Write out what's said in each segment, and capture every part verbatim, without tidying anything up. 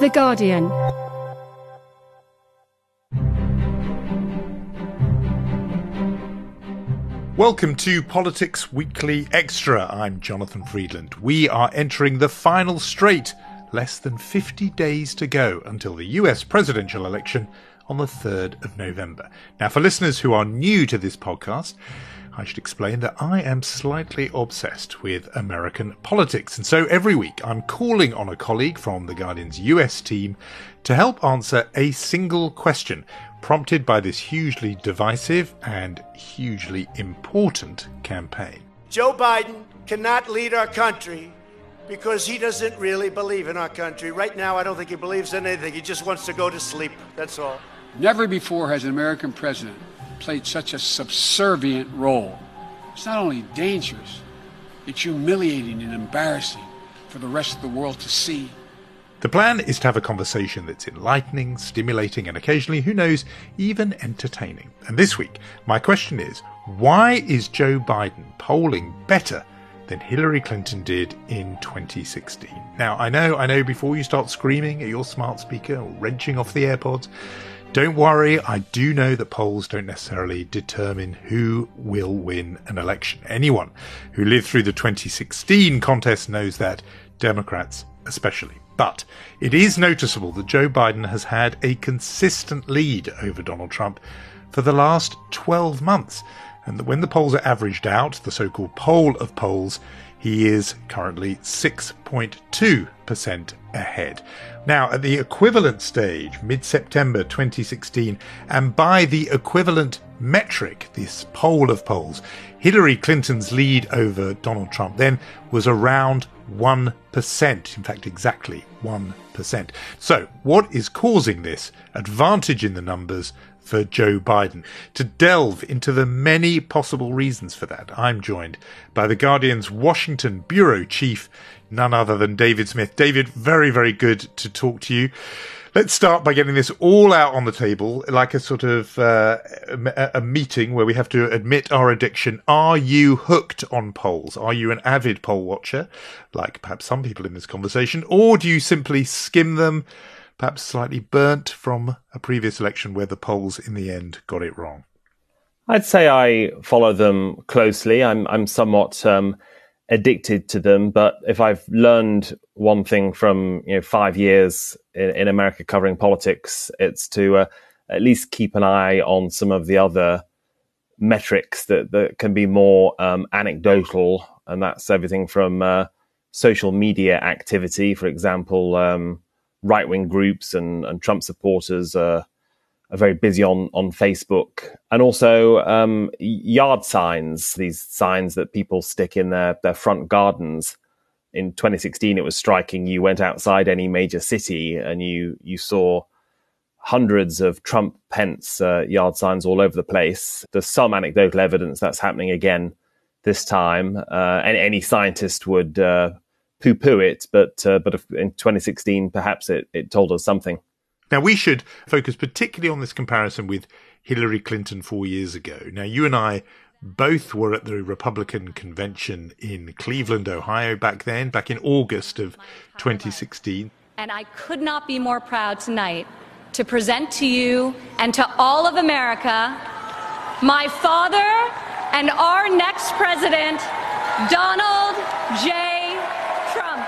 The Guardian. Welcome to Politics Weekly Extra. I'm Jonathan Freedland. We are entering the final straight. Less than fifty days to go until the U S presidential election on the third of November. Now, for listeners who are new to this podcast, I should explain that I am slightly obsessed with American politics. And so every week I'm calling on a colleague from The Guardian's U S team to help answer a single question prompted by this hugely divisive and hugely important campaign. Joe Biden cannot lead our country because he doesn't really believe in our country. Right now, I don't think he believes in anything. He just wants to go to sleep. That's all. Never before has an American president played such a subservient role. It's not only dangerous, it's humiliating and embarrassing for the rest of the world to see. The plan is to have a conversation that's enlightening, stimulating, and occasionally, who knows, even entertaining. And this week, my question is, why is Joe Biden polling better than Hillary Clinton did in twenty sixteen? Now, I know, I know, before you start screaming at your smart speaker or wrenching off the AirPods, don't worry, I do know that polls don't necessarily determine who will win an election. Anyone who lived through the twenty sixteen contest knows that, Democrats especially. But it is noticeable that Joe Biden has had a consistent lead over Donald Trump for the last twelve months. And that when the polls are averaged out, the so-called poll of polls, he is currently six point two percent ahead. Now, at the equivalent stage, mid-September twenty sixteen, and by the equivalent metric, this poll of polls, Hillary Clinton's lead over Donald Trump then was around one percent. In fact, exactly one percent. So, what is causing this advantage in the numbers for Joe Biden? To delve into the many possible reasons for that, I'm joined by The Guardian's Washington bureau chief, none other than David Smith. David, very, very good to talk to you. Let's start by getting this all out on the table, like a sort of uh, a, a meeting where we have to admit our addiction. Are you hooked on polls? Are you an avid poll watcher, like perhaps some people in this conversation, or do you simply skim them, perhaps slightly burnt from a previous election where the polls in the end got it wrong? I'd say I follow them closely. I'm I'm somewhat um, addicted to them, but if I've learned one thing from you know five years in, in America covering politics, it's to uh, at least keep an eye on some of the other metrics that, that can be more um, anecdotal, and that's everything from uh, social media activity, for example. Um, right-wing groups and, and Trump supporters uh, are very busy on, on Facebook. And also um, yard signs, these signs that people stick in their, their front gardens. In twenty sixteen, it was striking. You went outside any major city and you you saw hundreds of Trump-Pence uh, yard signs all over the place. There's some anecdotal evidence that's happening again this time. Uh, and any scientist would uh, poo-poo it, but uh, but in twenty sixteen, perhaps it, it told us something. Now, we should focus particularly on this comparison with Hillary Clinton four years ago. Now, you and I both were at the Republican convention in Cleveland, Ohio, back then, back in August of twenty sixteen. And I could not be more proud tonight to present to you and to all of America my father and our next president, Donald J. Trump.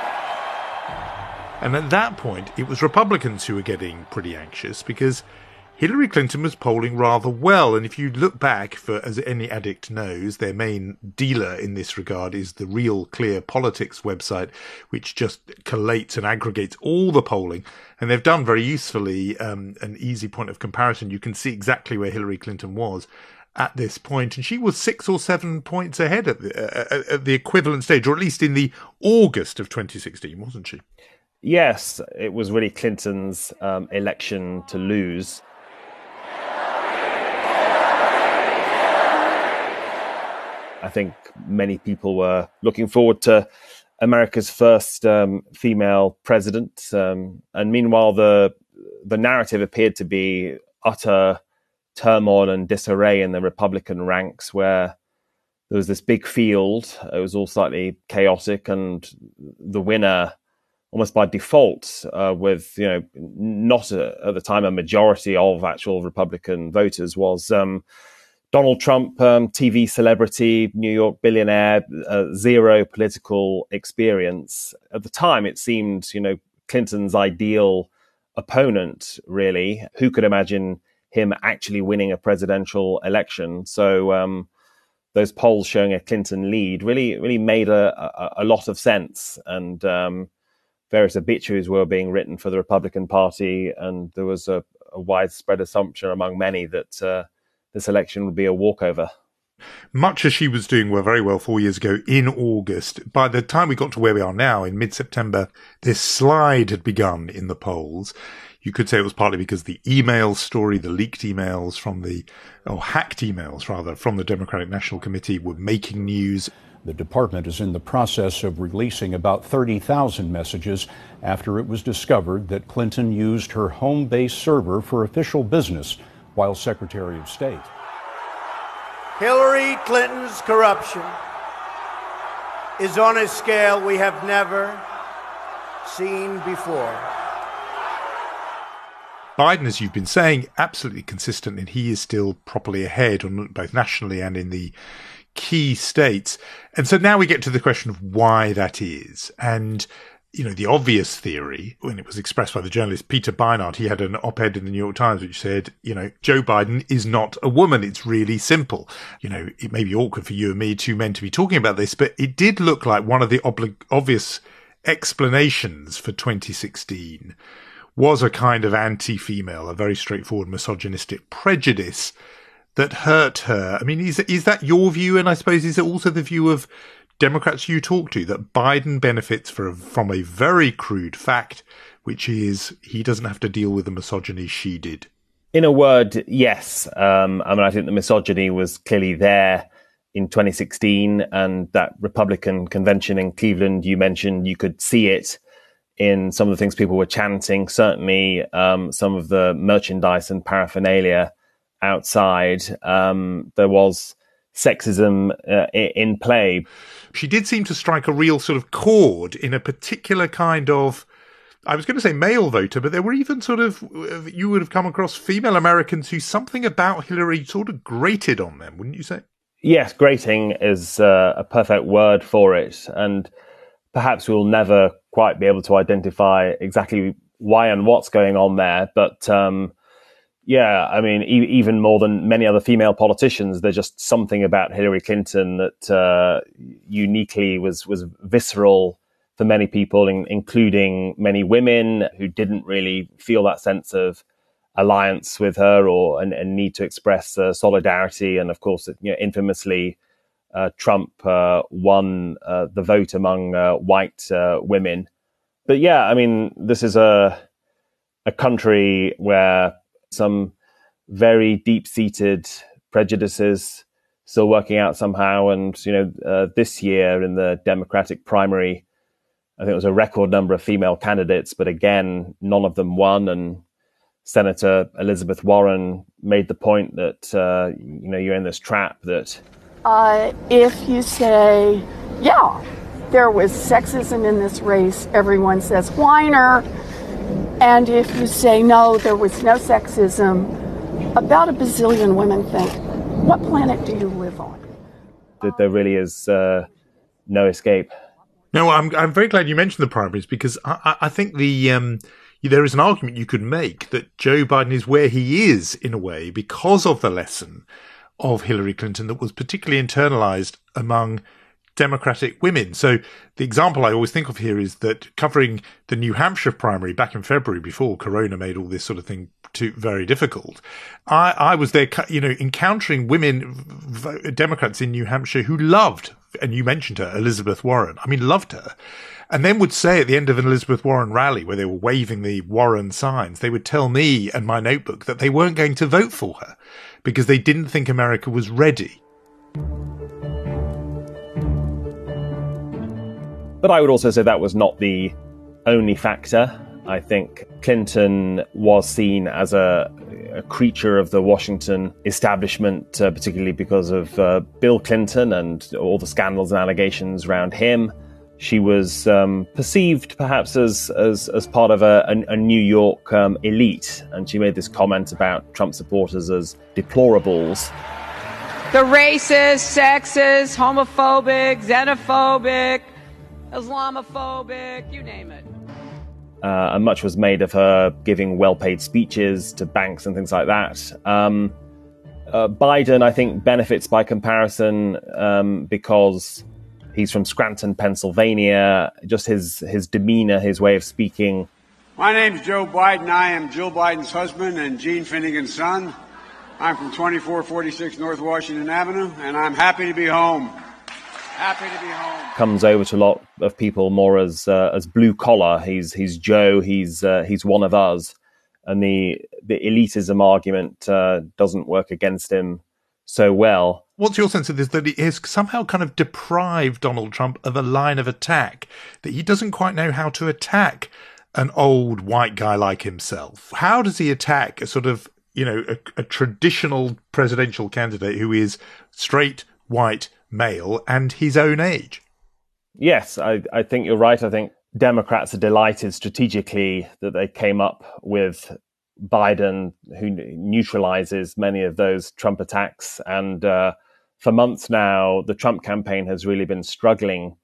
And at that point, it was Republicans who were getting pretty anxious because Hillary Clinton was polling rather well. And if you look back, for as any addict knows, their main dealer in this regard is the Real Clear Politics website, which just collates and aggregates all the polling. And they've done very usefully um, an easy point of comparison. You can see exactly where Hillary Clinton was at this point, and she was six or seven points ahead at the, uh, at the equivalent stage, or at least in the August of twenty sixteen, wasn't she? Yes, it was really Clinton's um, election to lose. I think many people were looking forward to America's first um, female president, um, and meanwhile, the the narrative appeared to be utter turmoil and disarray in the Republican ranks, where there was this big field. It was all slightly chaotic, and the winner, almost by default, uh, with, you know, not a, at the time a majority of actual Republican voters, was um, Donald Trump, um, T V celebrity, New York billionaire, uh, zero political experience. At the time, it seemed, you know, Clinton's ideal opponent, really. Who could imagine him actually winning a presidential election? So um, those polls showing a Clinton lead really, really made a, a, a lot of sense. And um, various obituaries were being written for the Republican Party, and there was a, a widespread assumption among many that uh, this election would be a walkover. Much as she was doing well, very well four years ago in August, by the time we got to where we are now in mid-September, this slide had begun in the polls. You could say it was partly because the email story, the leaked emails from the, or hacked emails rather, from the Democratic National Committee were making news. The department is in the process of releasing about thirty thousand messages after it was discovered that Clinton used her home-based server for official business while Secretary of State. Hillary Clinton's corruption is on a scale we have never seen before. Biden, as you've been saying, absolutely consistent, and he is still properly ahead on both nationally and in the key states. And so now we get to the question of why that is. And, you know, the obvious theory, when it was expressed by the journalist Peter Beinart, he had an op-ed in the New York Times which said, you know, Joe Biden is not a woman. It's really simple. You know, it may be awkward for you and me, two men, to be talking about this, but it did look like one of the obli- obvious explanations for twenty sixteen was a kind of anti-female, a very straightforward misogynistic prejudice that hurt her. I mean, is is that your view? And I suppose is it also the view of Democrats you talk to, that Biden benefits for, from a very crude fact, which is he doesn't have to deal with the misogyny she did? In a word, yes. Um, I mean, I think the misogyny was clearly there in twenty sixteen, and that Republican convention in Cleveland you mentioned, you could see it in some of the things people were chanting, certainly um, some of the merchandise and paraphernalia outside. Um, there was sexism uh, in play. She did seem to strike a real sort of chord in a particular kind of, I was going to say male voter, but there were even sort of, you would have come across female Americans who something about Hillary sort of grated on them, wouldn't you say? Yes, grating is uh, a perfect word for it. And perhaps we'll never quite be able to identify exactly why and what's going on there. But um, yeah, I mean, e- even more than many other female politicians, there's just something about Hillary Clinton that uh, uniquely was, was visceral for many people, in, including many women who didn't really feel that sense of alliance with her or and, and need to express uh, solidarity. And of course, you know, infamously, Uh, Trump uh, won uh, the vote among uh, white uh, women. But yeah, I mean, this is a a country where some very deep-seated prejudices still working out somehow. And, you know, uh, this year in the Democratic primary, I think it was a record number of female candidates, but again, none of them won. And Senator Elizabeth Warren made the point that, uh, you know, you're in this trap that Uh, if you say, yeah, there was sexism in this race, everyone says, whiner. And if you say, no, there was no sexism, about a bazillion women think, what planet do you live on? That there really is uh, no escape. No, I'm I'm very glad you mentioned the primaries, because I, I think the um, there is an argument you could make that Joe Biden is where he is in a way because of the lesson of Hillary Clinton that was particularly internalized among Democratic women. So the example I always think of here is that covering the New Hampshire primary back in February, before Corona made all this sort of thing too very difficult, I, I was there, you know, encountering women, Democrats in New Hampshire who loved, and you mentioned her, Elizabeth Warren. I mean, loved her. And then would say at the end of an Elizabeth Warren rally where they were waving the Warren signs, they would tell me and my notebook that they weren't going to vote for her because they didn't think America was ready. But I would also say that was not the only factor. I think Clinton was seen as a, a creature of the Washington establishment, uh, particularly because of uh, Bill Clinton and all the scandals and allegations around him. she was um, perceived perhaps as, as as part of a, a, a New York um, elite, and she made this comment about Trump supporters as deplorables. The racist, sexist, homophobic, xenophobic, Islamophobic, you name it. Uh, and much was made of her giving well-paid speeches to banks and things like that. Um, uh, Biden, I think, benefits by comparison um, because he's from Scranton, Pennsylvania. Just his his demeanor, his way of speaking. My name's Joe Biden. I am Jill Biden's husband and Jean Finnegan's son. I'm from twenty-four forty-six North Washington Avenue, and I'm happy to be home. Happy to be home. Comes over to a lot of people more as uh, as blue collar. He's he's Joe. He's uh, he's one of us, and the the elitism argument uh, doesn't work against him so well. What's your sense of this? That it has somehow kind of deprived Donald Trump of a line of attack, that he doesn't quite know how to attack an old white guy like himself. How does he attack a sort of, you know, a, a traditional presidential candidate who is straight, white, male and his own age? Yes, I, I think you're right. I think Democrats are delighted strategically that they came up with Biden, who neutralizes many of those Trump attacks. And uh, for months now, the Trump campaign has really been struggling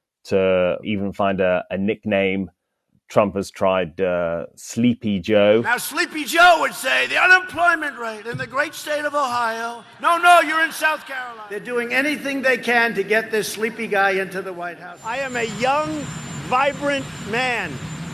to even find a, a nickname. Trump has tried uh, Sleepy Joe. Now, Sleepy Joe would say the unemployment rate in the great state of Ohio. No, no, you're in South Carolina. They're doing anything they can to get this sleepy guy into the White House. I am a young, vibrant man.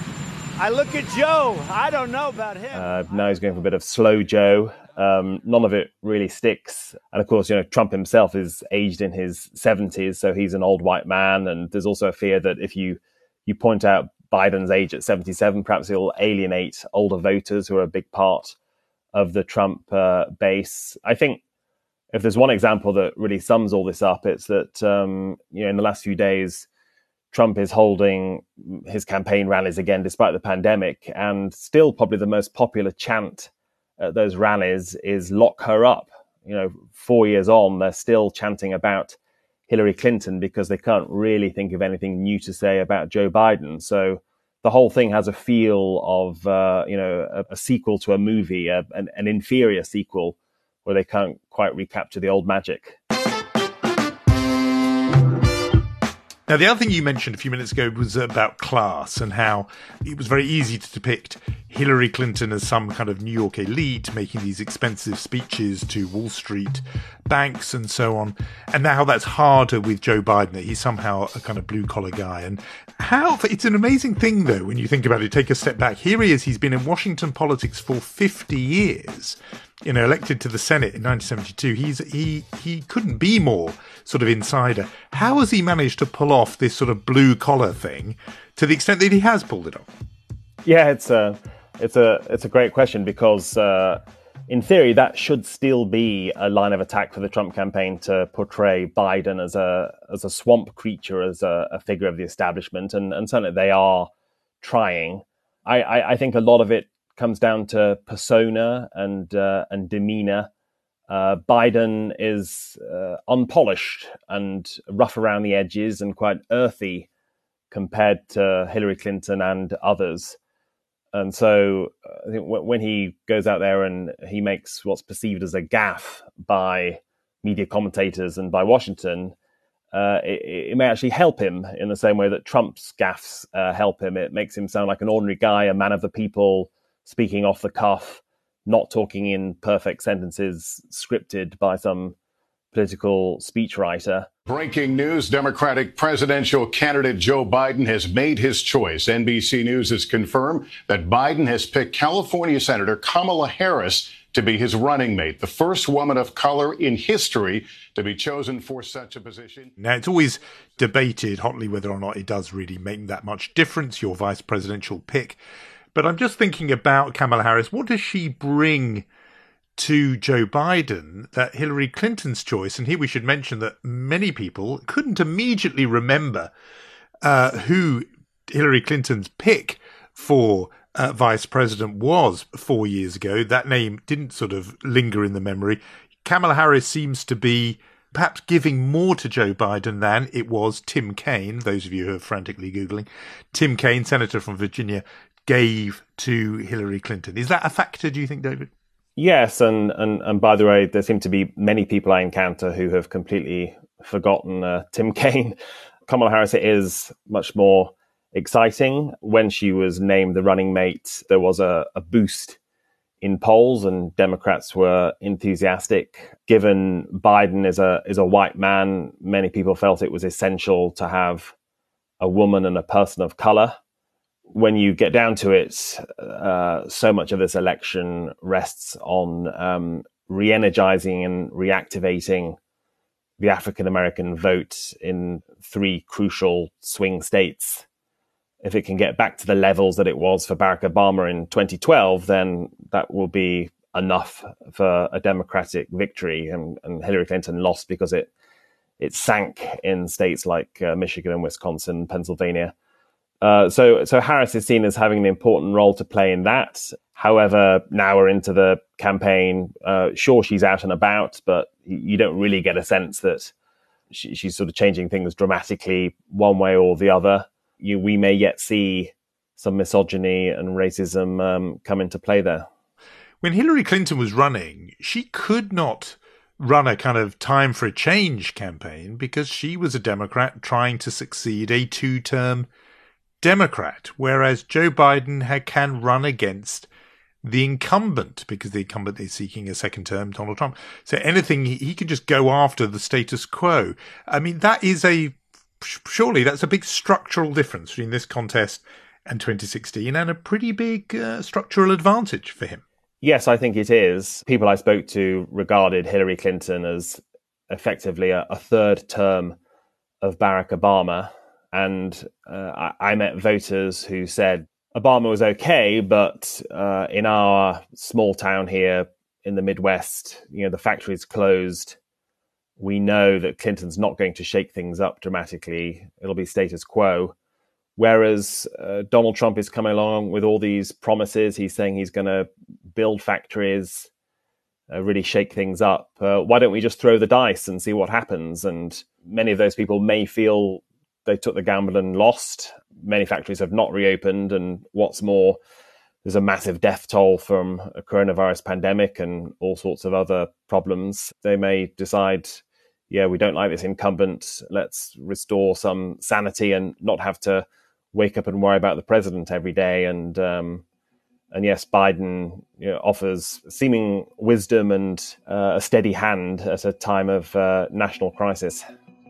I look at Joe. I don't know about him. Uh, now he's going for a bit of slow Joe. Um, none of it really sticks. And of course, you know, Trump himself is aged in his seventies, so he's an old white man. And there's also a fear that if you you point out Biden's age at seventy-seven, perhaps he'll alienate older voters who are a big part of the Trump uh, base. I think if there's one example that really sums all this up, it's that, um, you know, in the last few days, Trump is holding his campaign rallies again, despite the pandemic, and still probably the most popular chant at those rallies is "lock her up." You know, four years on, they're still chanting about Hillary Clinton because they can't really think of anything new to say about Joe Biden. So the whole thing has a feel of, uh, you know, a, a sequel to a movie, a, an, an inferior sequel where they can't quite recapture the old magic. Now, the other thing you mentioned a few minutes ago was about class and how it was very easy to depict Hillary Clinton as some kind of New York elite making these expensive speeches to Wall Street banks and so on. And now that's harder with Joe Biden, that he's somehow a kind of blue collar guy. And how it's an amazing thing, though, when you think about it, take a step back. Here he is. He's been in Washington politics for fifty years. You know, elected to the Senate in nineteen seventy-two, he's he he couldn't be more sort of insider. How has he managed to pull off this sort of blue collar thing to the extent that he has pulled it off? Yeah, it's a it's a it's a great question because uh, in theory that should still be a line of attack for the Trump campaign, to portray Biden as a as a swamp creature, as a, a figure of the establishment, and and certainly they are trying. I, I, I think a lot of it comes down to persona and uh, and demeanor. Uh, Biden is uh, unpolished and rough around the edges and quite earthy compared to Hillary Clinton and others. And so I think w- when he goes out there and he makes what's perceived as a gaffe by media commentators and by Washington, uh, it, it may actually help him in the same way that Trump's gaffes uh, help him. It makes him sound like an ordinary guy, a man of the people, speaking off the cuff, not talking in perfect sentences scripted by some political speechwriter. Breaking news, Democratic presidential candidate Joe Biden has made his choice. N B C News has confirmed that Biden has picked California Senator Kamala Harris to be his running mate, the first woman of color in history to be chosen for such a position. Now, it's always debated hotly whether or not it does really make that much difference, your vice presidential pick. But I'm just thinking about Kamala Harris. What does she bring to Joe Biden that Hillary Clinton's choice, and here we should mention that many people couldn't immediately remember uh, who Hillary Clinton's pick for uh, vice president was four years ago. That name didn't sort of linger in the memory. Kamala Harris seems to be perhaps giving more to Joe Biden than it was Tim Kaine. Those of you who are frantically Googling, Tim Kaine, Senator from Virginia, gave to Hillary Clinton. Is that a factor, do you think, David? Yes, and, and, and by the way, there seem to be many people I encounter who have completely forgotten uh, Tim Kaine. Kamala Harris is much more exciting. When she was named the running mate, there was a, a boost in polls and Democrats were enthusiastic. Given Biden is a is a white man, many people felt it was essential to have a woman and a person of color. When you get down to it, uh, so much of this election rests on um, re-energizing and reactivating the African-American vote in three crucial swing states. If it can get back to the levels that it was for Barack Obama in twenty twelve, then that will be enough for a Democratic victory. And, and Hillary Clinton lost because it it sank in states like uh, Michigan and Wisconsin, Pennsylvania. Uh, so, so Harris is seen as having an important role to play in that. However, now we're into the campaign. Uh, sure, she's out and about, but you don't really get a sense that she, she's sort of changing things dramatically one way or the other. You, we may yet see some misogyny and racism um, come into play there. When Hillary Clinton was running, she could not run a kind of time for a change campaign because she was a Democrat trying to succeed a two-term Democrat, whereas Joe Biden had, can run against the incumbent because the incumbent is seeking a second term, Donald Trump. So anything, he, he can just go after the status quo. I mean, that is a, surely that's a big structural difference between this contest and twenty sixteen and a pretty big uh, structural advantage for him. Yes, I think it is. People I spoke to regarded Hillary Clinton as effectively a, a third term of Barack Obama. And uh, I, I met voters who said Obama was okay, but uh, in our small town here in the Midwest, you know, the factory's closed. We know that Clinton's not going to shake things up dramatically. It'll be status quo. Whereas uh, Donald Trump is coming along with all these promises. He's saying he's going to build factories, uh, really shake things up. Uh, why don't we just throw the dice and see what happens? And many of those people may feel they took the gamble and lost. Many factories have not reopened. And what's more, there's a massive death toll from a coronavirus pandemic and all sorts of other problems. They may decide, yeah, we don't like this incumbent. Let's restore some sanity and not have to wake up and worry about the president every day. And um, and yes, Biden you know, offers seeming wisdom and uh, a steady hand at a time of uh, national crisis.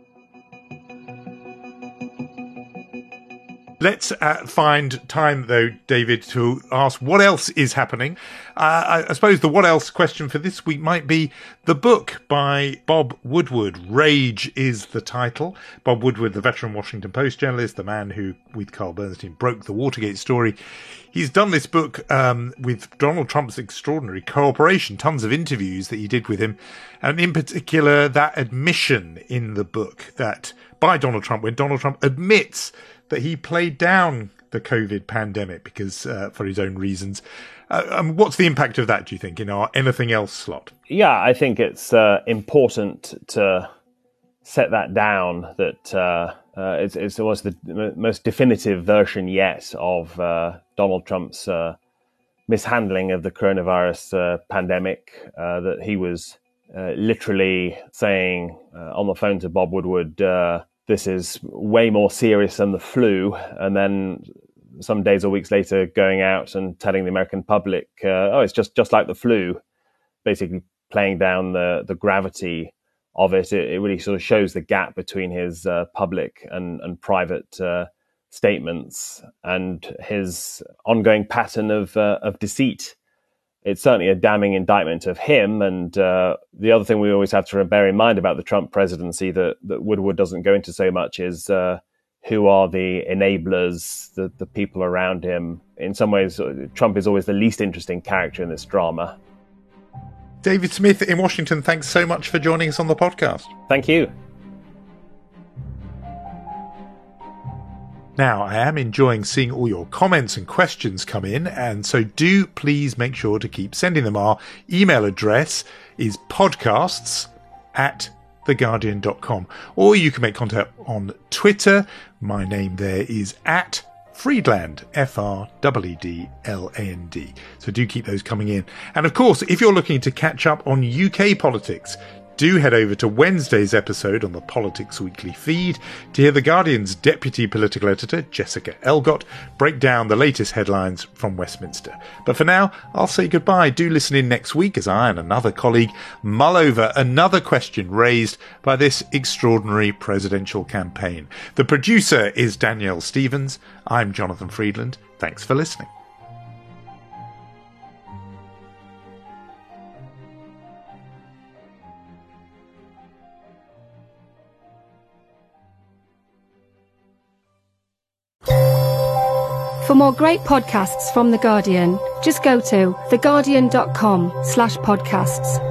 Let's uh, find time, though, David, to ask what else is happening. Uh, I, I suppose the what else question for this week might be the book by Bob Woodward. Rage is the title. Bob Woodward, the veteran Washington Post journalist, the man who, with Carl Bernstein, broke the Watergate story. He's done this book um, with Donald Trump's extraordinary cooperation, tons of interviews that he did with him, and in particular that admission in the book that by Donald Trump, when Donald Trump admits that he played down the COVID pandemic because uh, for his own reasons. Uh, um, what's the impact of that, do you think, in our anything else slot? Yeah, I think it's uh, important to set that down, that uh, uh, it's, it's almost the most definitive version yet of uh, Donald Trump's uh, mishandling of the coronavirus uh, pandemic, uh, that he was uh, literally saying uh, on the phone to Bob Woodward, uh, this is way more serious than the flu. And then some days or weeks later going out and telling the American public, uh, oh, it's just, just like the flu, basically playing down the, the gravity of it. it. It really sort of shows the gap between his uh, public and, and private uh, statements and his ongoing pattern of, uh, of deceit. It's certainly a damning indictment of him. And uh, the other thing we always have to bear in mind about the Trump presidency that, that Woodward doesn't go into so much is uh, who are the enablers, the, the people around him. In some ways, Trump is always the least interesting character in this drama. David Smith in Washington, thanks so much for joining us on the podcast. Thank you. Now, I am enjoying seeing all your comments and questions come in, and so do please make sure to keep sending them. Our email address is podcasts at the guardian dot com. Or you can make contact on Twitter. My name there is at Friedland, F R E E D L A N D. So do keep those coming in. And of course, if you're looking to catch up on U K politics, do head over to Wednesday's episode on the Politics Weekly feed to hear The Guardian's deputy political editor, Jessica Elgott, break down the latest headlines from Westminster. But for now, I'll say goodbye. Do listen in next week as I and another colleague mull over another question raised by this extraordinary presidential campaign. The producer is Danielle Stevens. I'm Jonathan Friedland. Thanks for listening. For more great podcasts from The Guardian, just go to the guardian dot com slash podcasts.